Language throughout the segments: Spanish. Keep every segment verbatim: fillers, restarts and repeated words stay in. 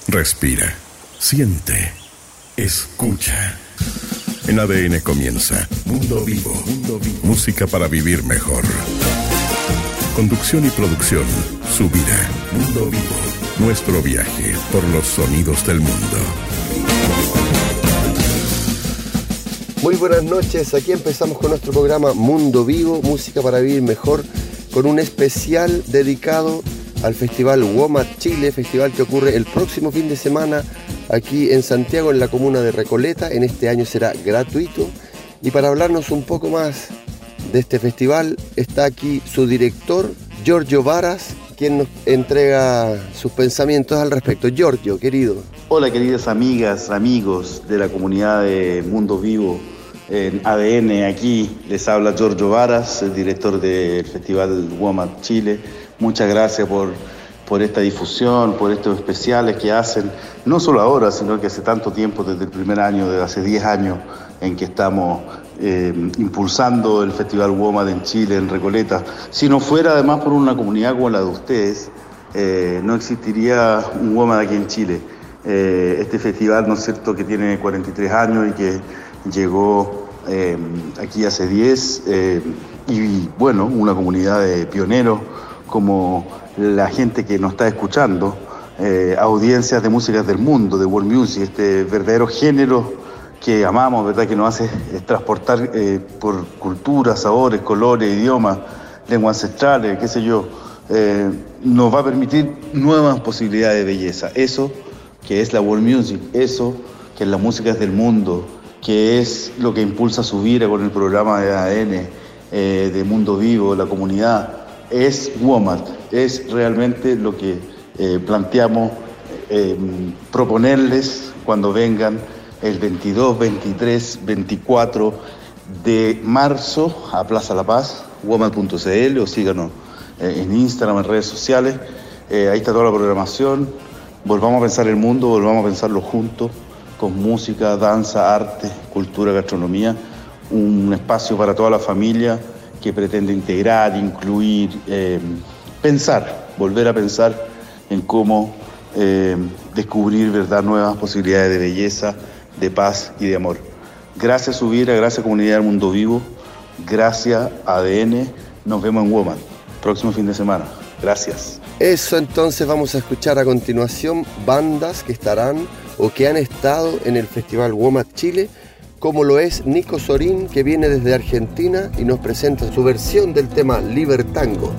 Respira, siente, escucha. En A D N comienza Mundo Vivo, Mundo Vivo. Música para vivir mejor. Conducción y producción, Subira. Mundo Vivo, nuestro viaje por los sonidos del mundo. Muy buenas noches, aquí empezamos con nuestro programa Mundo Vivo, música para vivir mejor, con un especial dedicado al Festival WOMAD Chile, festival que ocurre el próximo fin de semana aquí en Santiago, en la comuna de Recoleta. En este año será gratuito, y para hablarnos un poco más de este festival está aquí su director, Giorgio Varas, quien nos entrega sus pensamientos al respecto. Giorgio, querido. Hola, queridas amigas, amigos de la comunidad de Mundo Vivo en A D N. Aquí les habla Giorgio Varas, el director del Festival WOMAD Chile. Muchas gracias por, por esta difusión, por estos especiales que hacen, no solo ahora, sino que hace tanto tiempo, desde el primer año, desde hace diez años, en que estamos eh, impulsando el Festival WOMAD en Chile, en Recoleta. Si no fuera además por una comunidad como la de ustedes, eh, no existiría un WOMAD aquí en Chile. Eh, este festival, ¿no es cierto?, que tiene cuarenta y tres años y que llegó eh, aquí hace diez, eh, y bueno, una comunidad de pioneros como la gente que nos está escuchando, eh, audiencias de músicas del mundo, de world music, este verdadero género que amamos, ¿verdad?, que nos hace eh, transportar eh, por culturas, sabores, colores, idiomas, lenguas ancestrales, qué sé yo, eh, nos va a permitir nuevas posibilidades de belleza. Eso que es la world music, eso que es la música del mundo, que es lo que impulsa Subira con el programa de A D N, eh, de Mundo Vivo, la comunidad, es WOMAD, es realmente lo que eh, planteamos eh, proponerles cuando vengan el veintidós, veintitrés, veinticuatro de marzo a Plaza La Paz, womad punto c l, o síganos eh, en Instagram, en redes sociales. Eh, ahí está toda la programación. Volvamos a pensar el mundo, volvamos a pensarlo juntos, con música, danza, arte, cultura, gastronomía, un espacio para toda la familia que pretende integrar, incluir, eh, pensar, volver a pensar en cómo eh, descubrir, ¿verdad?, nuevas posibilidades de belleza, de paz y de amor. Gracias, Subira, gracias, comunidad del Mundo Vivo, gracias, A D N. Nos vemos en WOMAD, próximo fin de semana. Gracias. Eso, entonces vamos a escuchar a continuación bandas que estarán o que han estado en el Festival WOMAD Chile, como lo es Nico Sorín, que viene desde Argentina y nos presenta su versión del tema Libertango.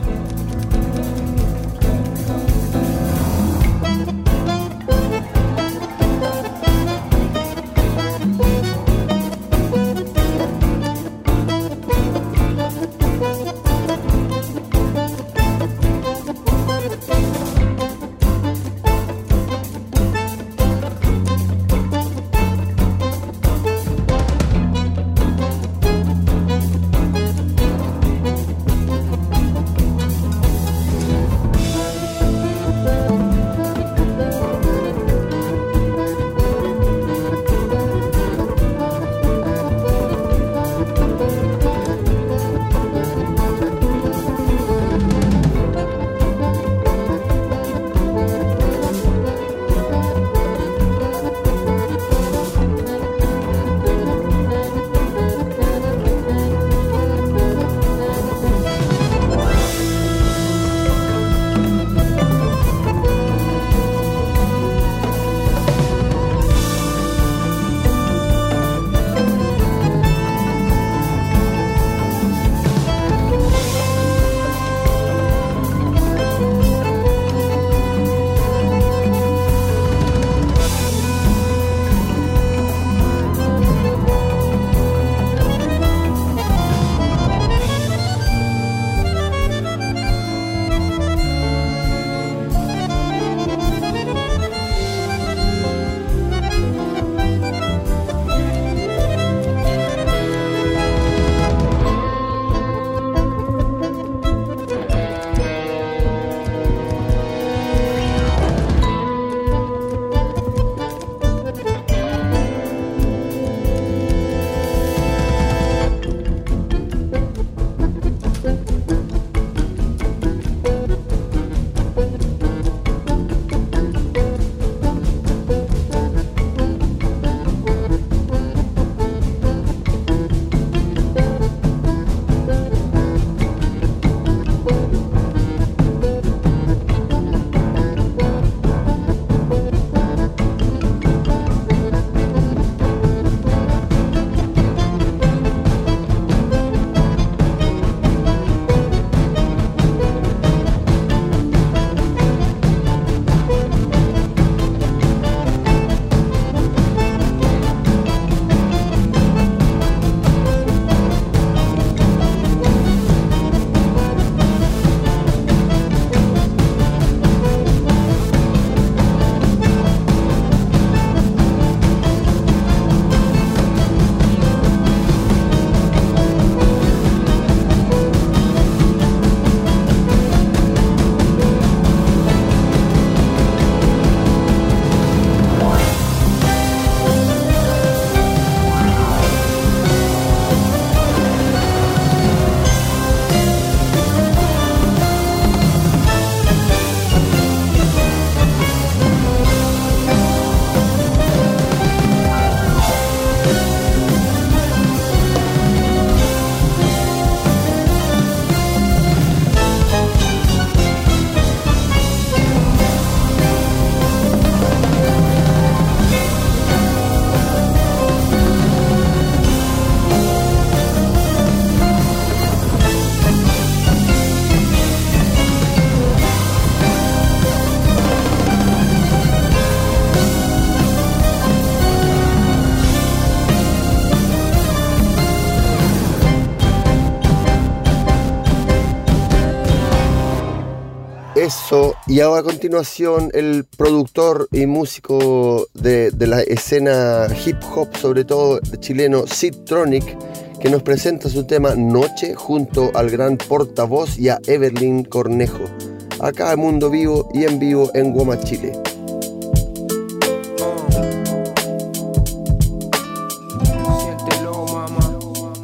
Eso, y ahora a continuación el productor y músico de, de la escena hip hop, sobre todo chileno, Sidtronic, que nos presenta su tema Noche junto al gran portavoz y a Evelyn Cornejo, acá en Mundo Vivo y en vivo en Womat Chile. Siéntelo, mamá.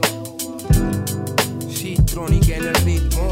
Sidtronic en el ritmo.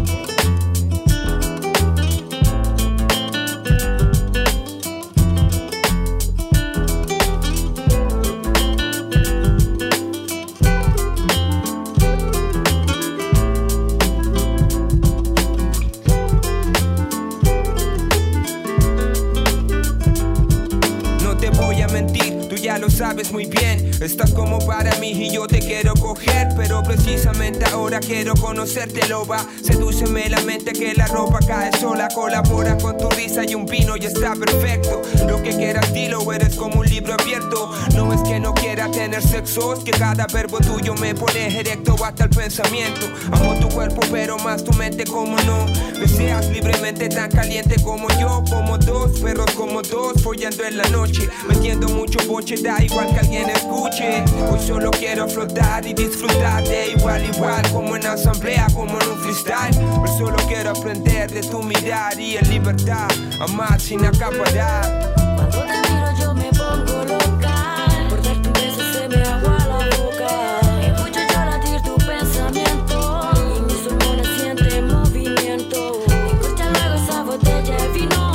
Lo sabes muy bien, estás como para mí y yo te quiero coger, pero precisamente ahora quiero conocerte, loba. Sedúceme la mente que la ropa cae sola, colabora con tu risa y un vino y está perfecto. Lo que quieras dilo, eres como un libro abierto. No es que no quiera tener sexo, es que cada verbo tuyo me pone erecto hasta el pensamiento. Amo tu cuerpo pero más tu mente, como no. Deseas libremente tan caliente como yo, como dos perros como dos, follando en la noche, metiendo mucho boche. Da igual que alguien escuche. Hoy solo quiero flotar y disfrutar de igual igual, como en asamblea, como en un freestyle. Hoy solo quiero aprender de tu mirar y en libertad amar sin acaparar. Cuando te miro yo me pongo loca, por ver tu beso se me agua la boca. Escucho yo latir tu pensamiento y mis pulmones sienten movimiento. Escucha luego esa botella de vino.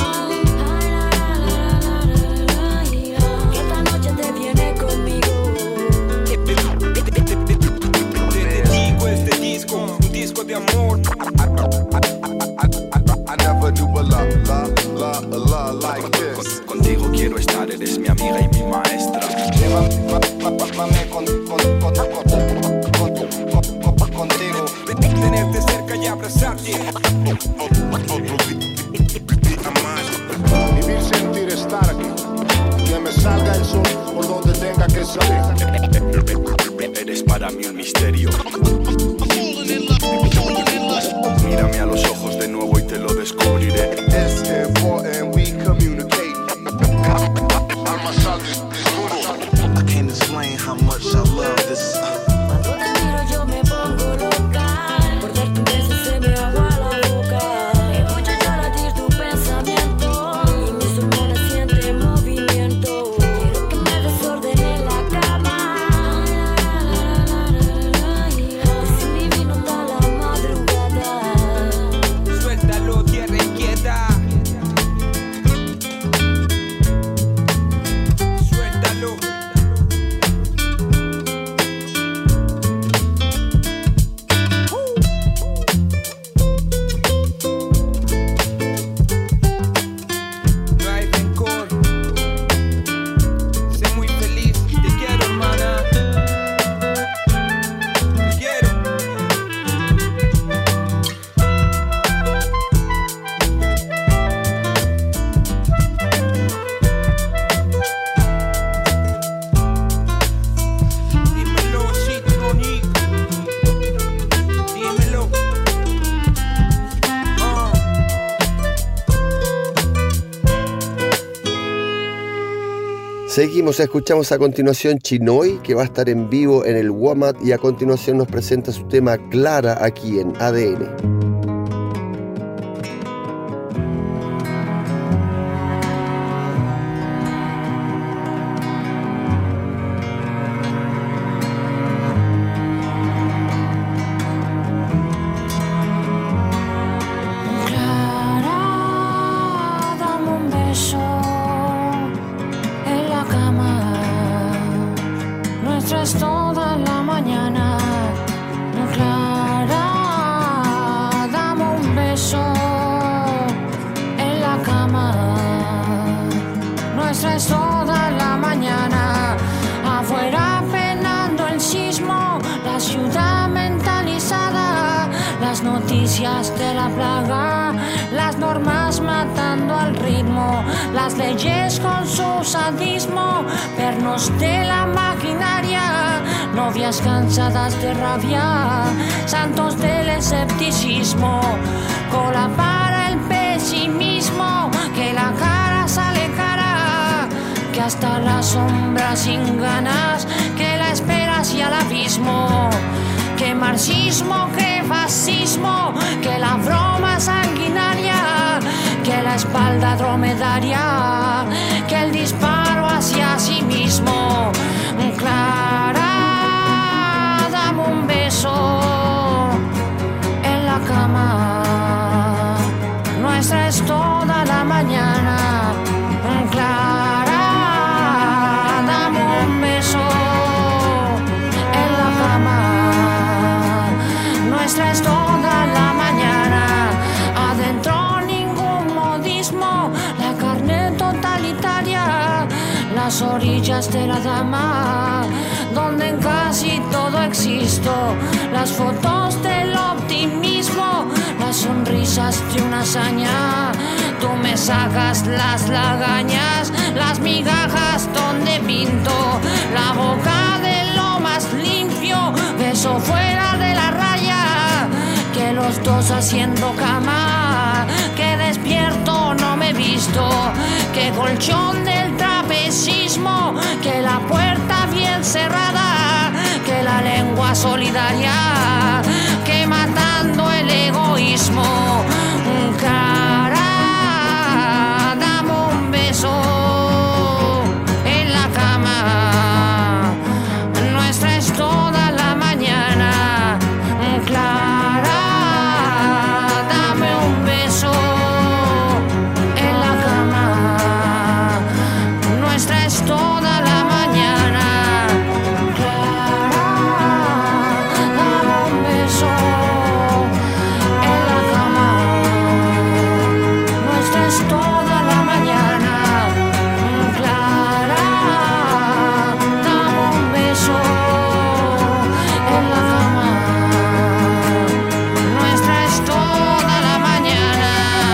De amor. I never do a la, la, la, la like this. Contigo quiero estar, eres mi amiga y mi maestra. Llévame con, con, con, con, contigo. Tenerte cerca y abrazarte. Vivir, sentir, estar aquí. Que me salga el sol por donde tenga que salir. Eres para mí un misterio. Mírame a los ojos de nuevo y te lo descubriré. It's important we communicate. I can't explain how much I love this. Cuando te miro yo me pongo loca, por ver tu beso se me agua la boca. Escucho yo latir tu pensamiento y mis pulmones sienten movimiento. Quiero que me desordene la cama, sin mi vino da la madrugada. Suéltalo, tierra inquieta. Suéltalo. No hay rencor. Sé muy feliz. Te quiero, hermana. Te quiero. Dímelo, Sidtronic. Dímelo. Ah. Seguimos, escuchamos a continuación Chinoy, que va a estar en vivo en el Womat, y a continuación nos presenta su tema Clara aquí en A D N. Clara, dame un beso en la cama. Nuestra es toda la mañana. Clara, dame un beso en la cama. Nuestra es toda la mañana. Afuera penando el sismo, la ciudad mentalizada, las noticias de la plaga, las normas matando al ritmo, las leyes con su sadismo, pernos de la maquinaria, novias cansadas de rabia, santos del escepticismo, cola para el pez sí mismo, que la cara sale cara, que hasta la sombra sin ganas, que la espera hacia el abismo, que marxismo, que fascismo, que la broma sanguinaria, que la espalda dromedaria, que el disparo hacia sí mismo. Clara, dame un beso en la cama, nuestra es toda la mañana. Clara, dame un beso en la cama, nuestra es toda la mañana. Adentro ningún modismo, la carne totalitaria, las orillas de la dama, donde en casi todo existo, las fotos del optimismo, las sonrisas de una hazaña. Tú me sacas las lagañas, las migajas donde pinto, la boca de lo más limpio, beso fuera de la raya, que los dos haciendo cama, que despierto no me he visto, que colchón del trapecismo, que la puerta bien cerrada, que la lengua solidaria, que matando el egoísmo. Cara, dame un beso en la cama, nuestra es toda la mañana. Clara, dame un beso en la cama, nuestra es toda la mañana. Clara, dame un beso en la cama, nuestra es toda la mañana. Clara, dame un beso en la cama, nuestra es toda la mañana.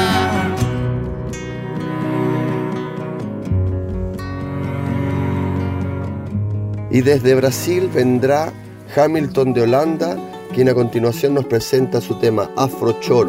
Y desde Brasil vendrá Hamilton de Holanda, quien a continuación nos presenta su tema Afro Choro.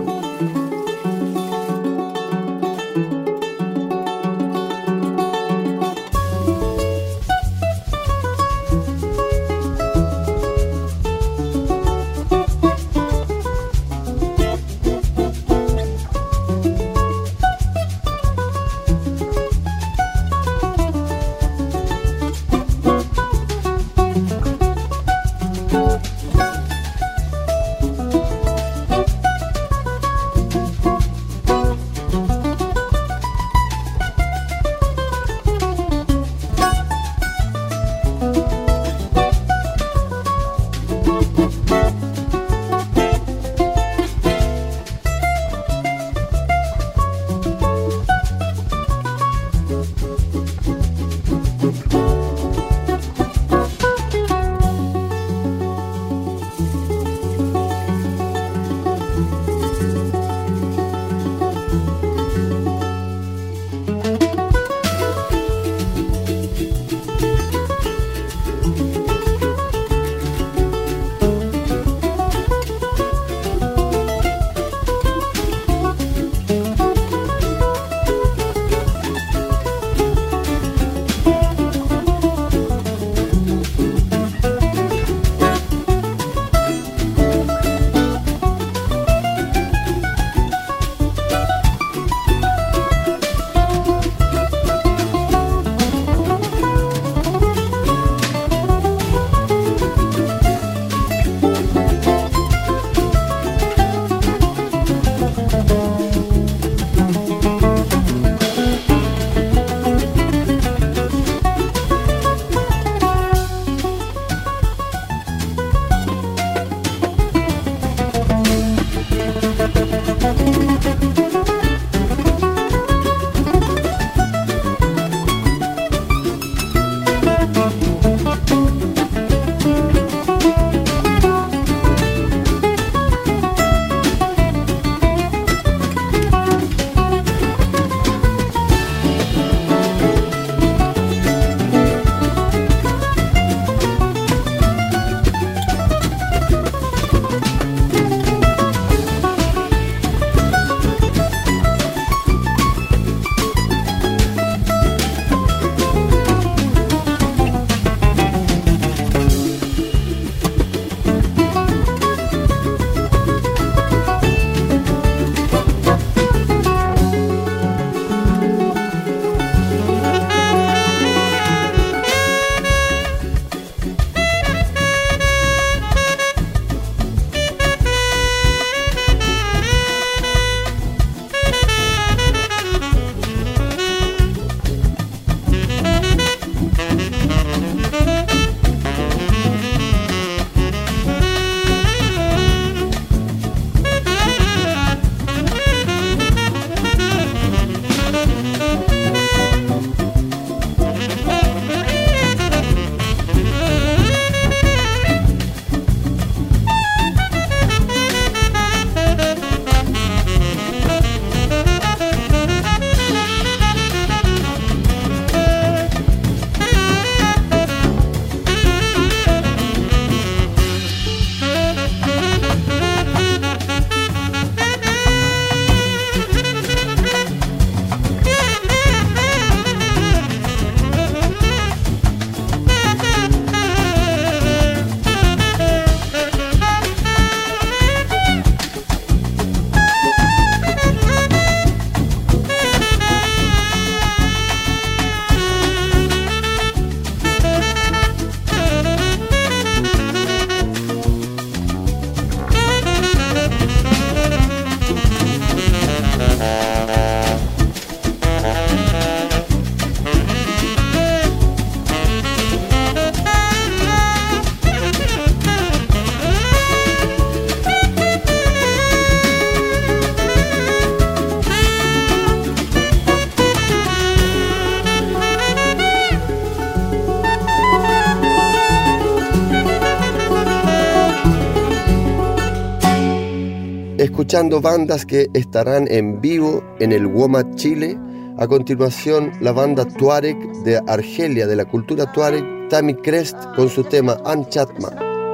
escuchando bandas que estarán en vivo en el WOMAD Chile. A continuación, la banda Tuareg de Argelia, de la cultura Tuareg, Tammy Crest, con su tema Anchatma.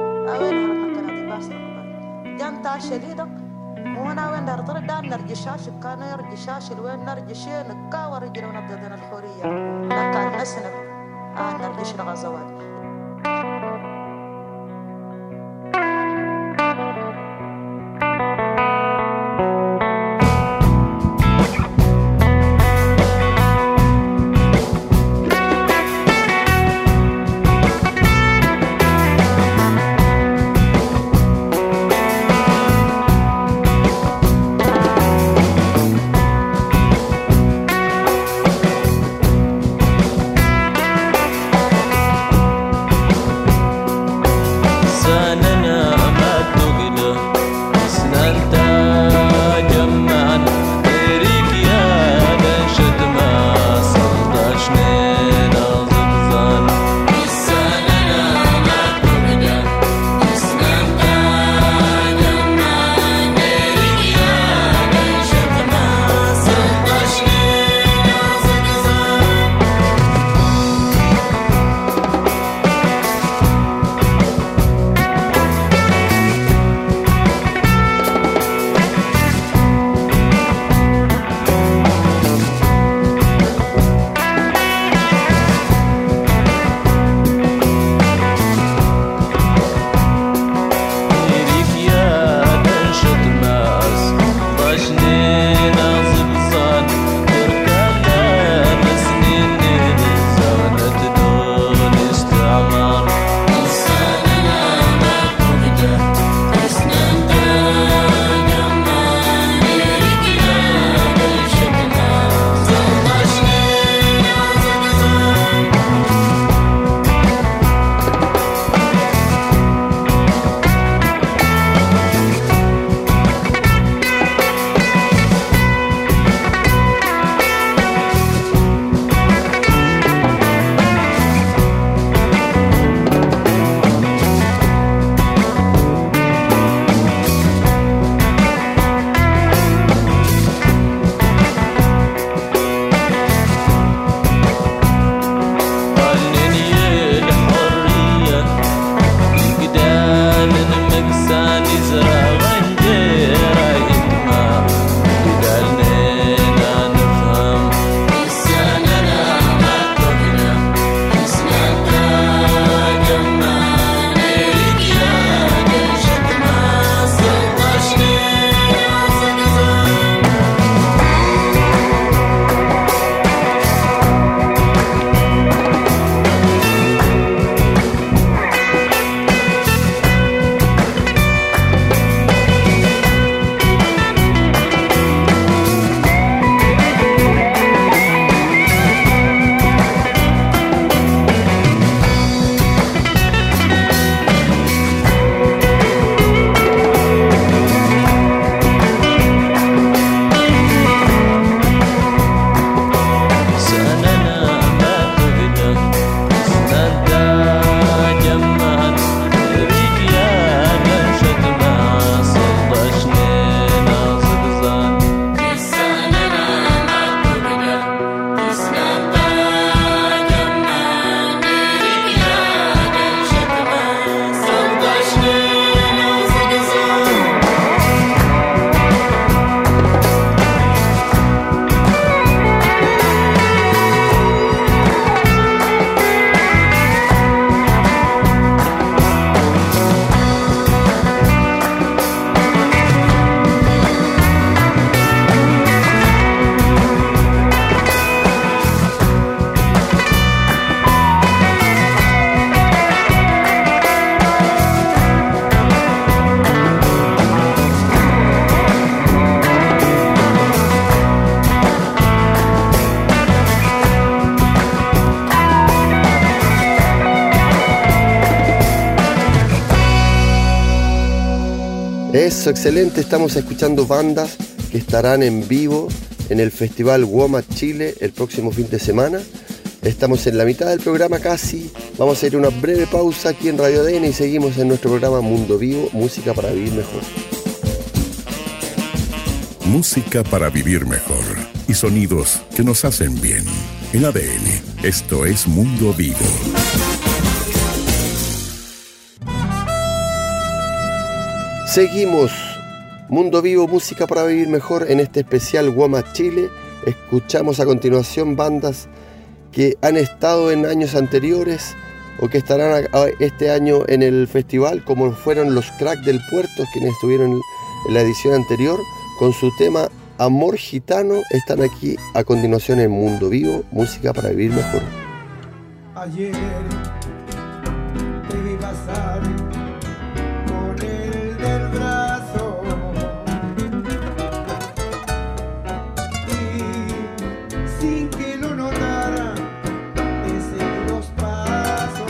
Eso, excelente. Estamos escuchando bandas que estarán en vivo en el Festival WOMAD Chile el próximo fin de semana. Estamos en la mitad del programa casi. Vamos a ir a una breve pausa aquí en Radio A D N y seguimos en nuestro programa Mundo Vivo, música para vivir mejor. música para vivir mejor y sonidos que nos hacen bien. En A D N, esto es Mundo Vivo. Seguimos Mundo Vivo, música para vivir mejor en este especial Woma Chile. Escuchamos a continuación bandas que han estado en años anteriores o que estarán este año en el festival, como fueron los Crack del Puerto, quienes estuvieron en la edición anterior con su tema Amor Gitano. Están aquí a continuación en Mundo Vivo, música para vivir mejor. Ayer te vi pasar con el del brazo y sin que lo notara te seguí los pasos.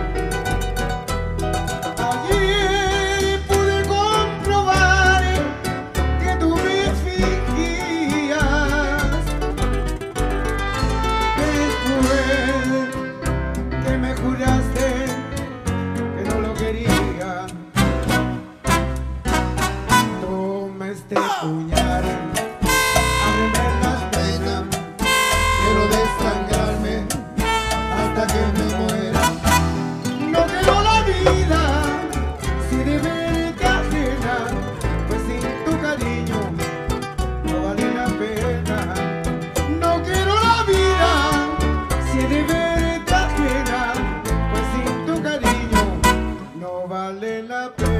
Ayer pude comprobar que tú me fingías. Después que me juraste que no lo quería, toma este puñal, ábreme las venas, quiero desangrarme hasta que me muera. No quiero la vida si de verte ajena, pues sin tu cariño no vale la pena. No quiero la vida si de verte ajena, pues sin tu cariño no vale la pena.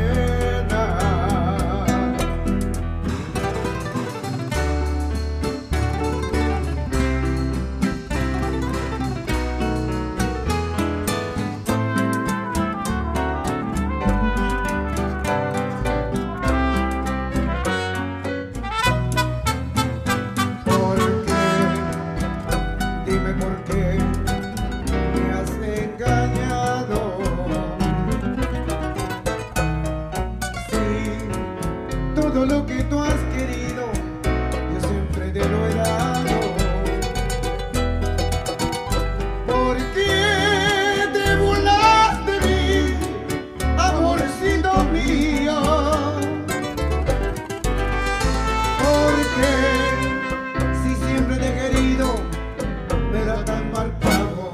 ¿Por qué? Dime por qué me has engañado. Sí, todo lo que tú has querido, yo siempre te lo he dado. ¿Por qué te burlas de mí, amorcito mío? ¿Por qué, si siempre te he querido, me da tan mal pago?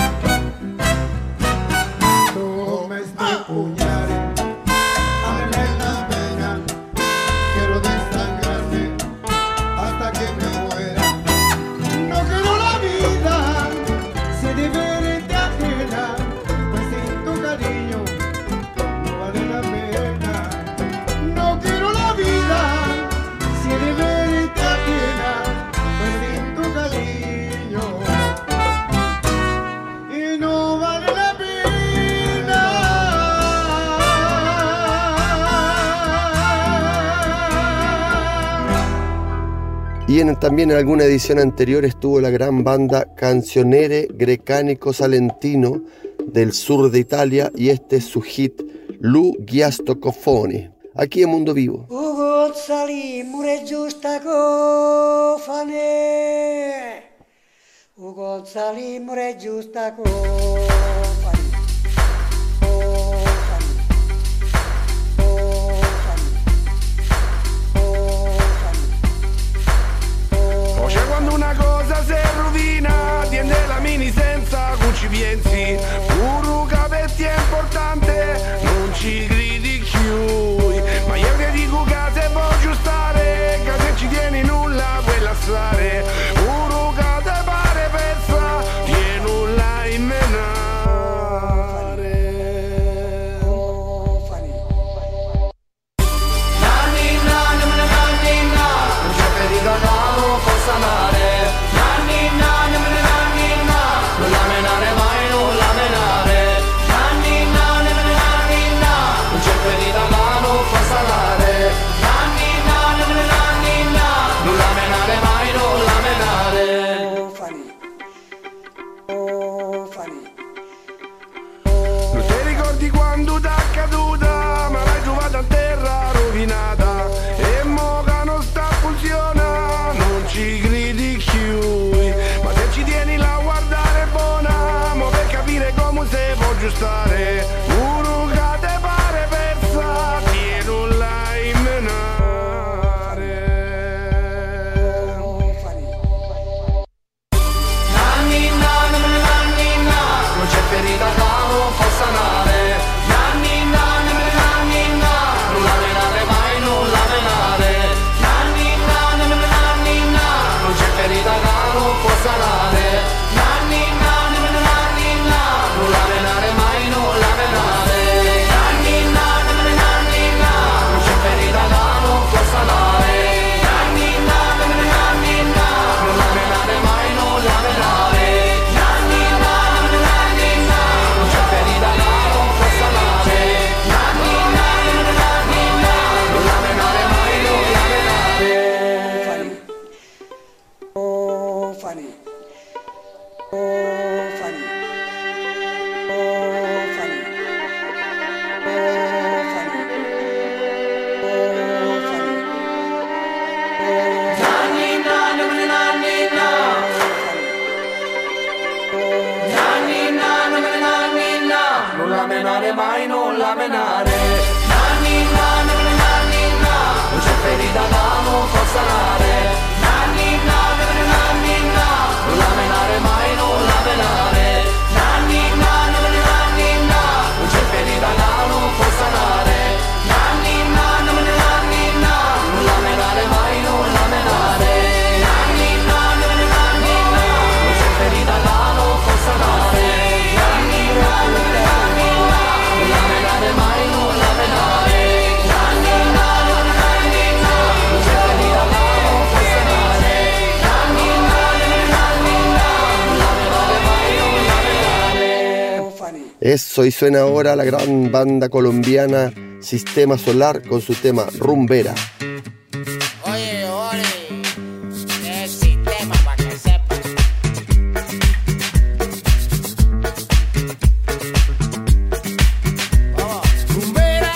Toma este puñal, ábreme las venas, quiero desangrarme hasta que me muera. No quiero la vida si de verte ajena, pues sin tu cariño no vale la pena. No quiero la vida si de verte ajena, pues sin tu cariño y no vale la pena. Y en, también en alguna edición anterior estuvo la gran banda Canzoniere Grecanico Salentino del sur de Italia, y este es su hit Lu Ghiasto Cofoni, aquí en Mundo Vivo. Ugo Zali mure giusta cofane, Ugo Zali mure giusta cofane, cofane, cofane. Poi c'è quando una cosa si rovina, tiende la mini senza cui ci pensi, pure capetti è importante, non ci gridi più, ma io che dico che se voglio stare, che se ci tieni nulla puoi lasciare, pure che te pare persa, tieni nulla in menare. Nanni, nanni, nanni, nanni, non c'è ferita che non possa amare. Nanni, nanni, nanni, nanni, non la menare mai, non la menare. Nanni, nanni, nanni, nanni, non c'è ferita che non possa amare. Nanni, nanni, nanni, nanni, non la menare mai, non la menare. Non ti ricordi quando t'ha caduta, ma l'hai trovata a terra rovinata, e mo che non sta funziona, non ci gridi più, ma se ci tieni la guardare buona, mo per capire come se può aggiustare, uno che te pare persa, tieni la in menare. Nannina, nannina, non la menare mai, non la menare. Nannina, nannina, non c'è ferita da non possa sanare. Nannina, nannina, non la menare mai, non la menare. Nannina, nannina, non c'è ferita da non possa sanare. Nannina, nannina, non la menare mai, non la menare. Nannina, nannina, non c'è ferita da non possa sanare. Nannina, nannina, non la menare mai, non la menare. Nannina, nannina, non c'è ferita da non possa sanare. Nannina, nannina, non la menare mai, non la menare. Eso, y suena ahora la gran banda colombiana Sistema Solar con su tema Rumbera. Oye, Ori, es sistema para que sepa. Vamos, rumbera.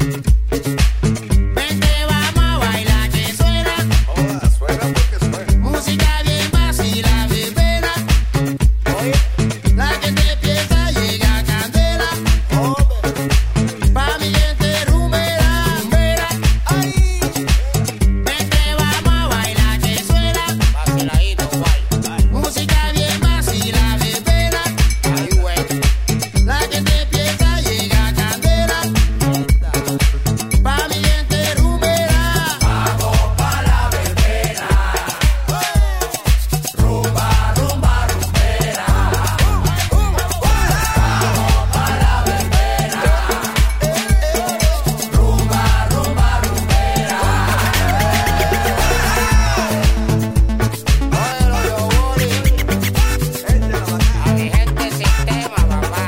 Vente, vamos a bailar que suena. Hola, suena porque suena. Música bien vacila, verbena. Oye, la gente empieza a llegar candela. Pa' mi gente rumbera, rumbera. Ay. Vente, vamos a bailar que suena. Vaciladito, guay. Música bien vacila, verbena. Ay, güey. La gente empieza a llegar candela. Pa' mi gente rumbera. Vamos pa' la verbena. Rumba, rumba, rumbera. Vamos pa' la verbena. Rumba, rumba, rumbera. Óyelo, yo, Bori. A mi gente sistema, papá.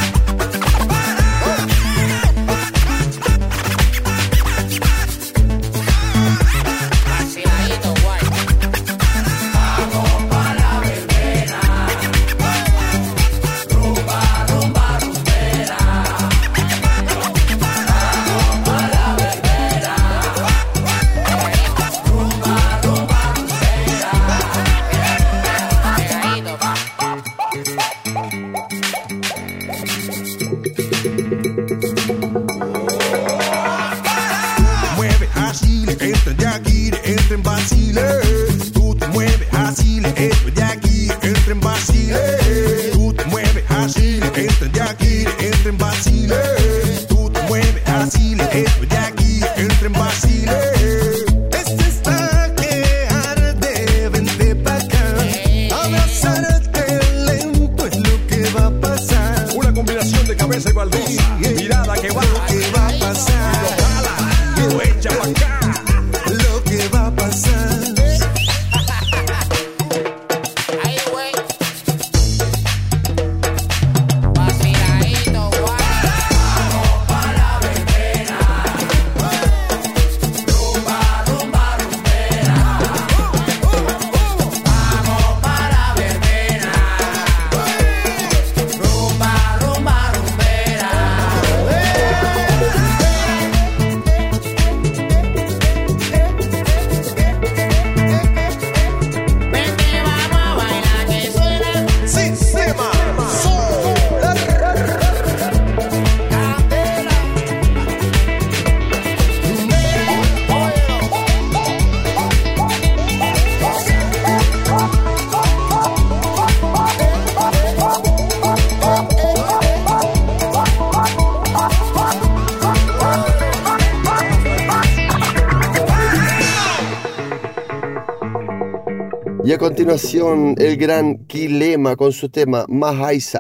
Vaciladito, guay. Vamos pa' la verbena. Rumba, rumba, rumbera. Vamos pa' la verbena. Rumba, rumba, rumbera. Pegadito, pa. Mueve así, le entren de aquí, le entren vacile. Tú te mueves así, le entren de aquí, le entren vacile. Tú te mueves así, le entren de aquí, le entren vacile. Tú te mueves así, le entren de aquí, le entren vacile. Este está que arde, vente pa' acá. Abrazarte lento es lo que va a pasar. Una combinación de cabeza y baldosa. Mirada que va, ¿Qué va a pasar? lo echa pa' acá. Lo que va a pasar. Ay, güey. Vaciladito, guay. Vamos pa' la verbena. Rumba, rumba, rumbera. Vamos pa' la verbena. Rumba, rumba, rumbera. Vente, vamos a bailar que suena. Sistema Solar. Candela. Y a continuación, el gran Kilema con su tema Mahaisa.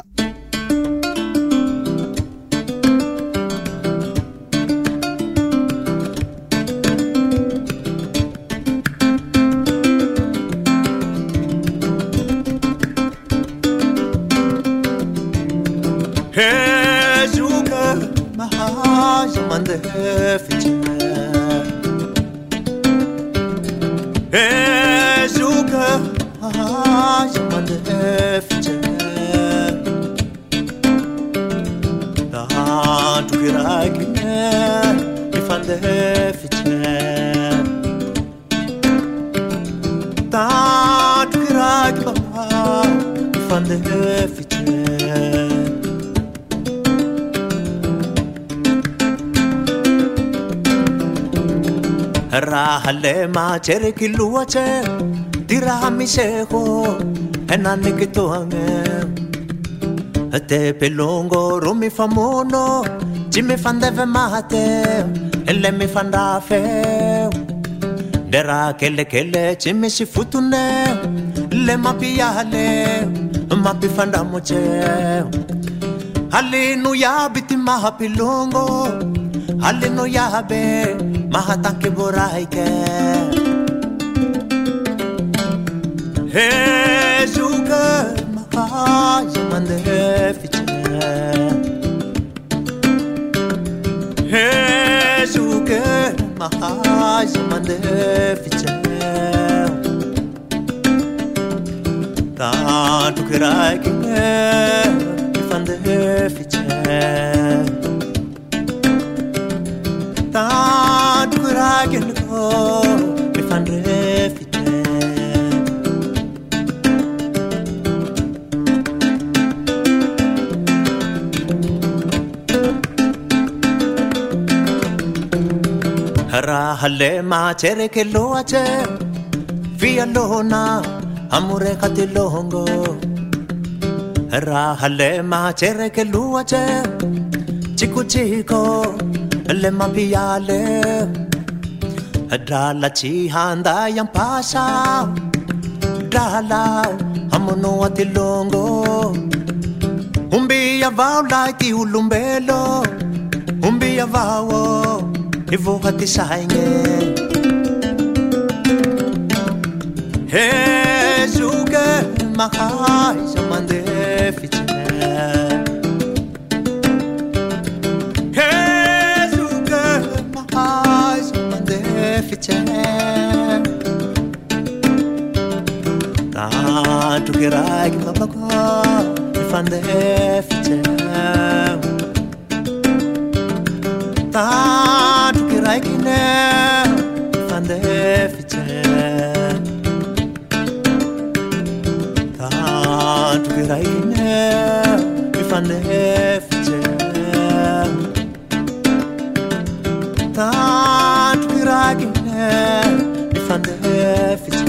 해주가 마하야만데 피체 해주가 마하야만데 피체 다 두기라게 이판데 피체 다 두기라게 이판데 deficit. Rahale ma chere kiluache dirami seho enani kitoange te pelongo rumi famono jimi fandeve mate elle mi fandafe dera kele kele jimi si futune le mapiale mapi fandamoche haleluya biti mahapilongo haleluya be mahatanke boraike Hey Zuka mahaj mandefiche Hey Zuka mahaj mandefiche Ta tukirai kine fandefiche Ta tukirai kine fandefiche Rahale ma chere ke loache via lona amure katilongo Rahale ma chere ke loache chiku chico le mapiale Dala chi handa yang pasa Dala amono atilongo Umbi avao like ulumbelo Umbi avao Evoca ti sainge Hey Zuge mahai samandefiche Hey Zuge mahai samandefiche Ta tu kirai ki mabaka ifandefiche Ta tu kirai ki ne ifandefiche Ta tu kirai ki ne ifandefiche Ta tu kirai ki ne ifandefiche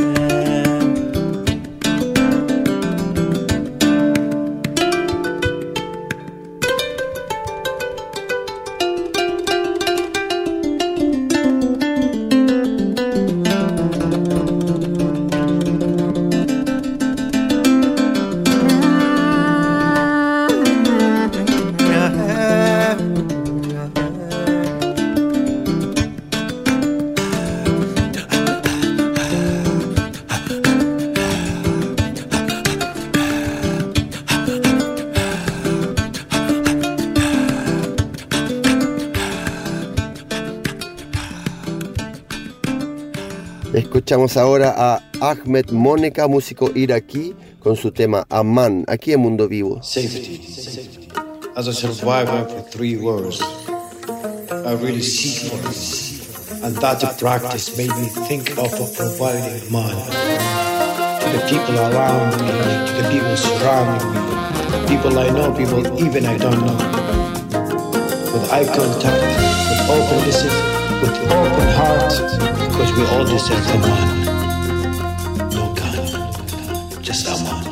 Escuchamos ahora a Ahmed Moneka, músico iraquí, con su tema Aman, aquí en Mundo Vivo. Safety. As a survivor for three wars, I really seek for it. And that practice made me think of a providing man. To the people around me, to the people surrounding me, people I know, people even I don't know. With eye contact, with open listen, with open heart, because we all deserve a man. No gun, just a man.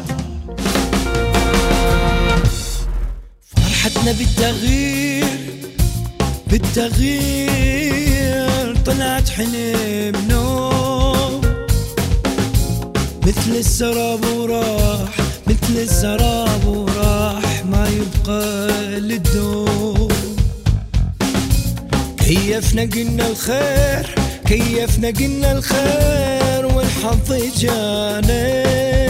فرحتنا بالتغيير بالتغيير طلعت حلم نوم مثل السراب وراح مثل السراب وراح ما يبقى للدوم كيفنا قلنا الخير كيفنا قلنا الخير والحظ جانا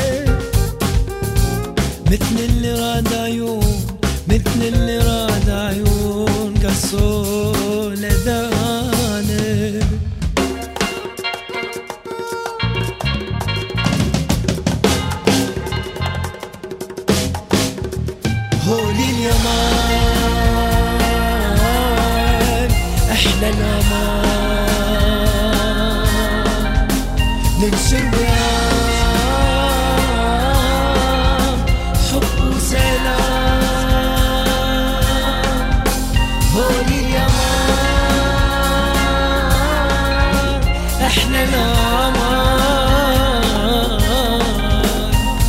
مثل اللي راد عيون مثل اللي راد عيون قصوا لذانه هولي اليمان احلى الامان ننشر وياه الأمان.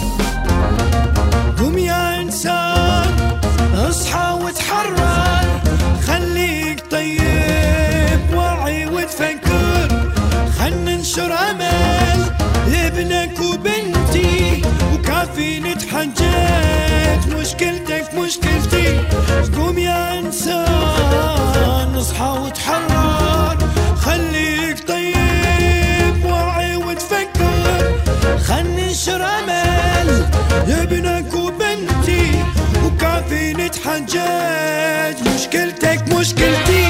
قوم يا إنسان اصحى وتحرر، خليك طيب واعي وتفكر، خل ننشر أمل لابنك وبنتي، وكافي نتحجج مشكلتك مشكلتي. قوم يا إنسان اصحى وتحرر، خليك طيب واعي وتفكر، خل ننشر أمل لابنك وبنتي، وكافي نتحجج مشكلتك مشكلتي.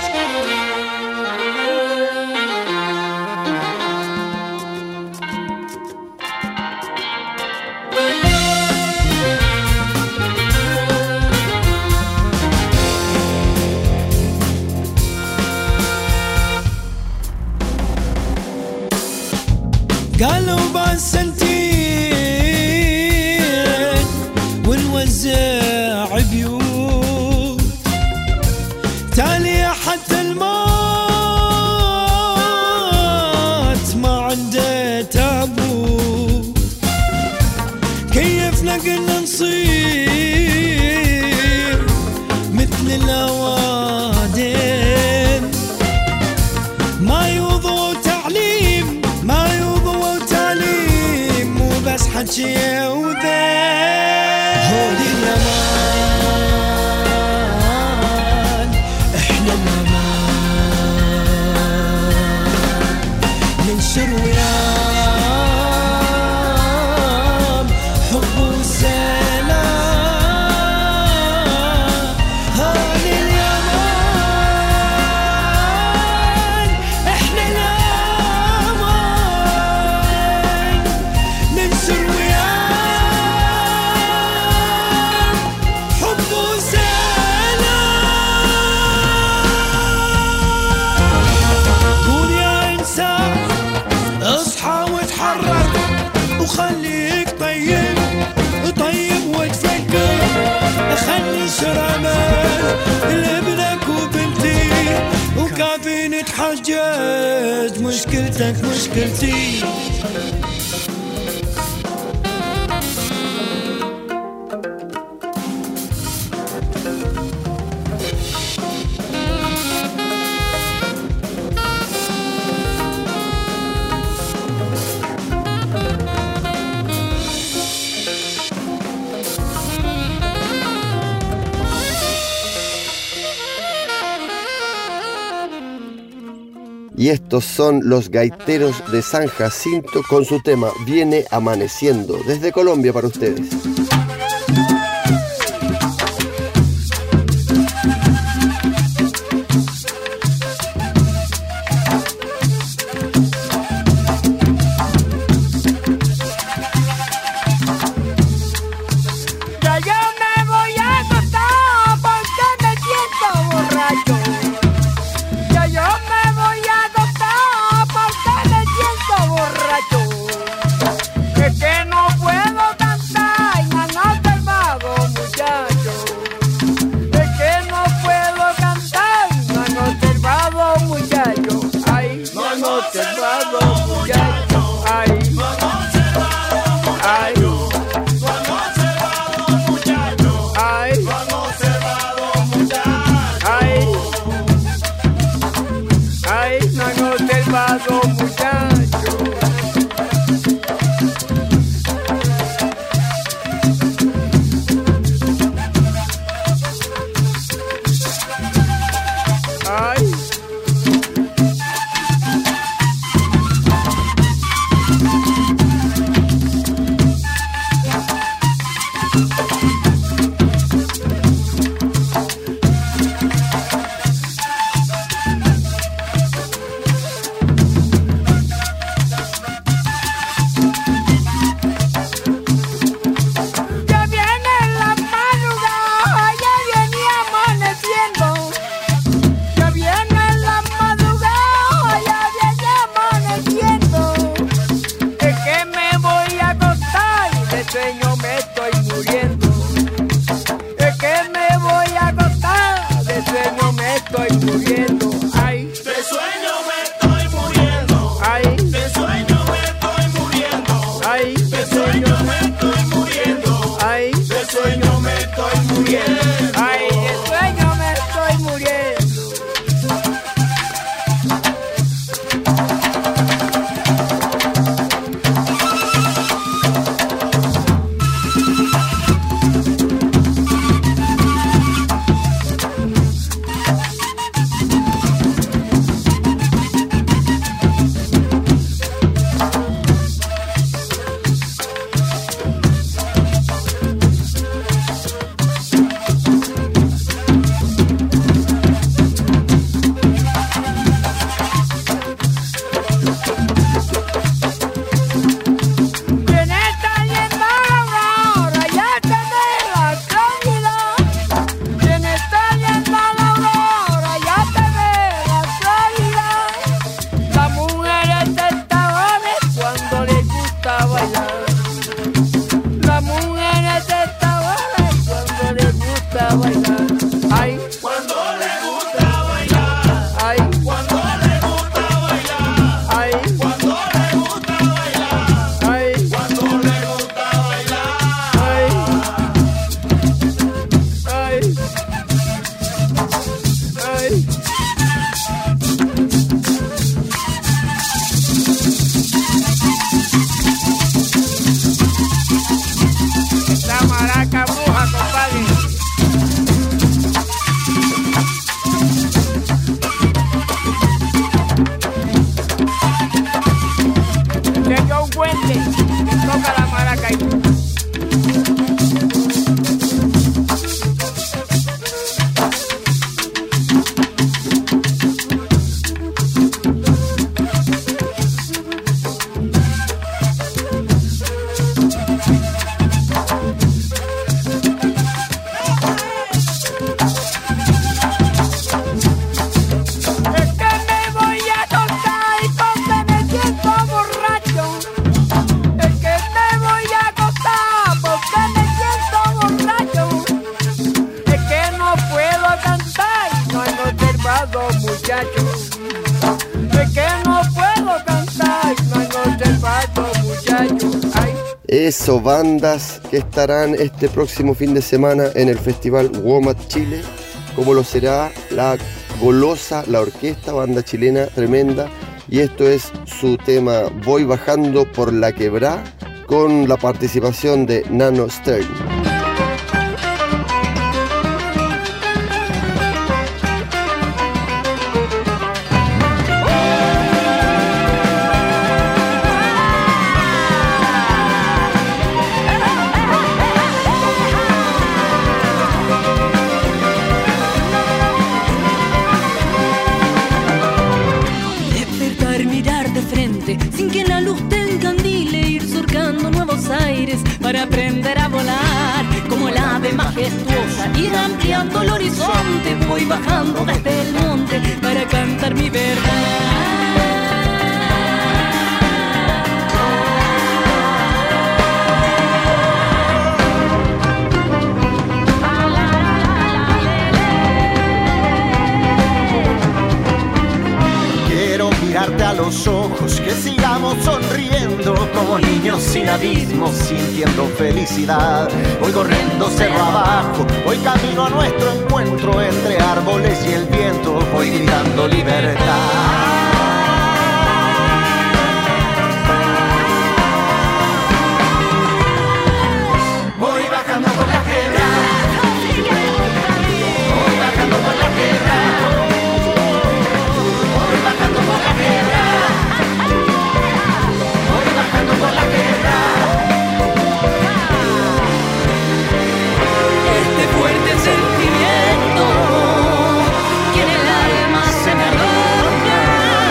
قالوا بسنتين ونوزع بيوت، تالي حتى الموت ما عنده تابوت. كيفنا قلنا نصير مثل الأوادم، ما يوضوا تعليم ما يوضوا تعليم، مو بس حكي وذا هولي الأمان. احنا الأمان ننشر ويام حب والسلام. هولي الأمان احنا الأمان ننشر ويام حب وسلام. قول يا إنسان اصحى وتحرك، وخليك طيب طيب وتفكر، خلي شرامل لابنك وبنتي، وكافي نتحجج مشكلتك مشكلتي. Y estos son los gaiteros de San Jacinto con su tema Viene Amaneciendo, desde Colombia para ustedes. Ya yo me voy a acostar porque me siento borracho. Ya yo me voy a acostar porque me siento borracho. Es que no puedo cantar y muriendo. Ay, de sueño me estoy muriendo. Eso, bandas que estarán este próximo fin de semana en el Festival WOMAD Chile, como lo será la Golosa, la orquesta, banda chilena tremenda, y esto es su tema Voy bajando por la quebrá, con la participación de Nano Stern. Sin que la luz te encandile, ir surcando nuevos aires para aprender a volar como el ave majestuosa, ir ampliando el horizonte. Voy bajando desde el monte para cantar mi verdad. Mirarte a los ojos, que sigamos sonriendo como niños sin abismos, sintiendo felicidad. Voy corriendo cerro abajo, voy camino a nuestro encuentro entre árboles y el viento, voy gritando libertad. Voy bajando por la quebrada, voy bajando por la quebrada. Este fuerte sentimiento que en el alma se me aloja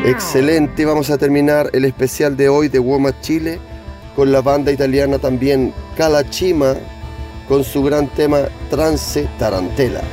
Excelente, vamos a terminar el especial de hoy de Womat Chile con la banda italiana también Calachima con su gran tema Trance Tarantela.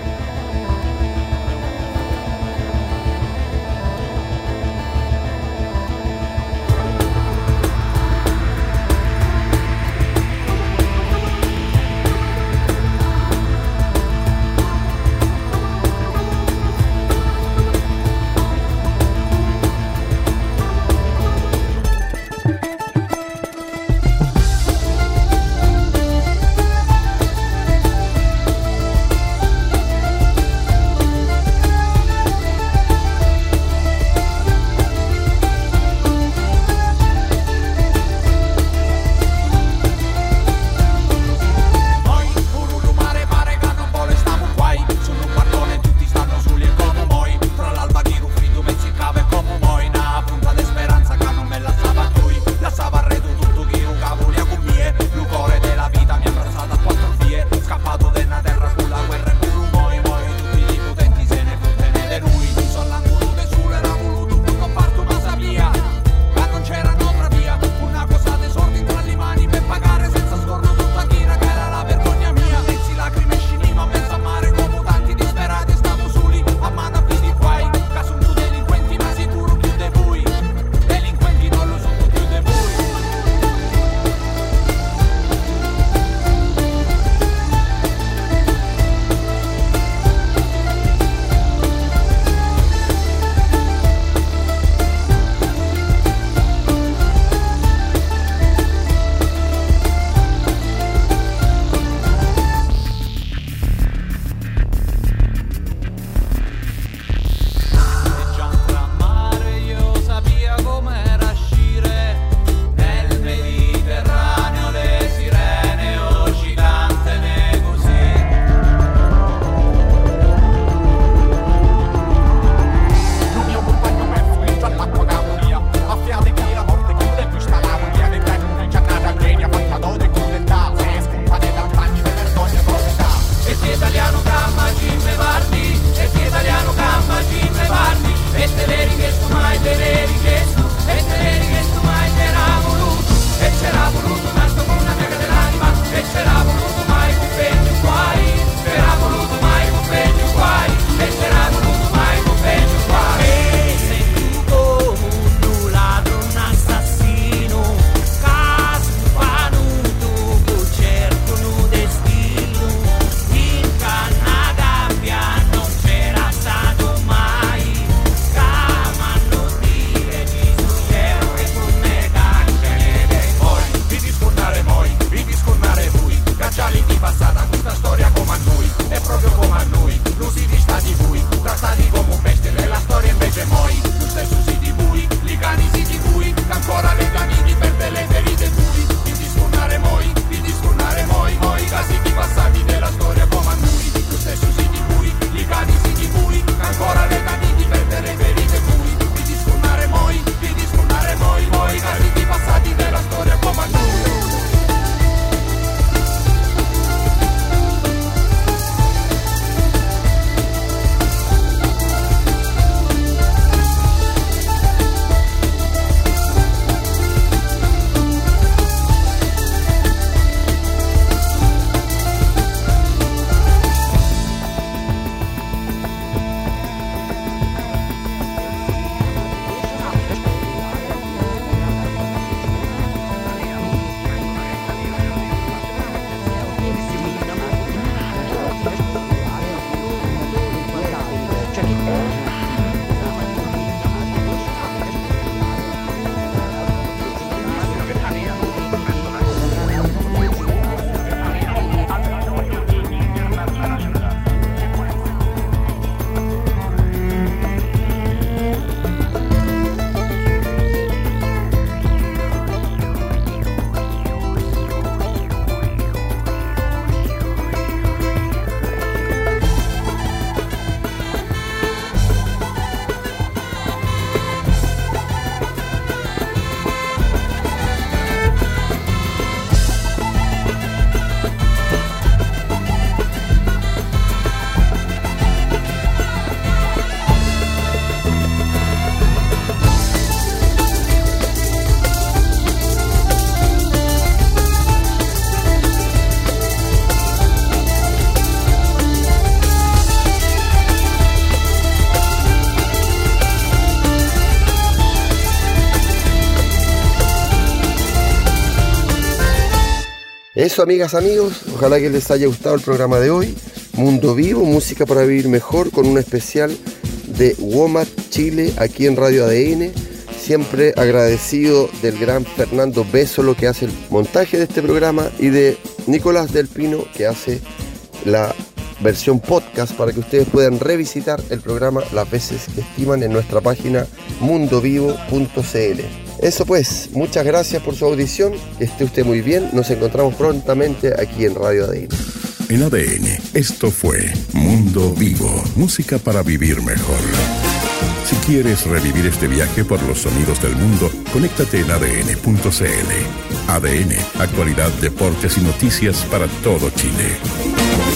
Eso, amigas, amigos, ojalá que les haya gustado el programa de hoy. Mundo Vivo, música para vivir mejor, con un especial de WOMAD Chile aquí en Radio A D N. Siempre agradecido del gran Fernando Bésolo, que hace el montaje de este programa, y de Nicolás del Pino, que hace la versión podcast para que ustedes puedan revisitar el programa las veces que estiman en nuestra página mundo vivo punto c l. Eso pues, muchas gracias por su audición, que esté usted muy bien, nos encontramos prontamente aquí en Radio A D N. En A D N, esto fue Mundo Vivo, música para vivir mejor. Si quieres revivir este viaje por los sonidos del mundo, conéctate en a d n punto c l. A D N, actualidad, deportes y noticias para todo Chile.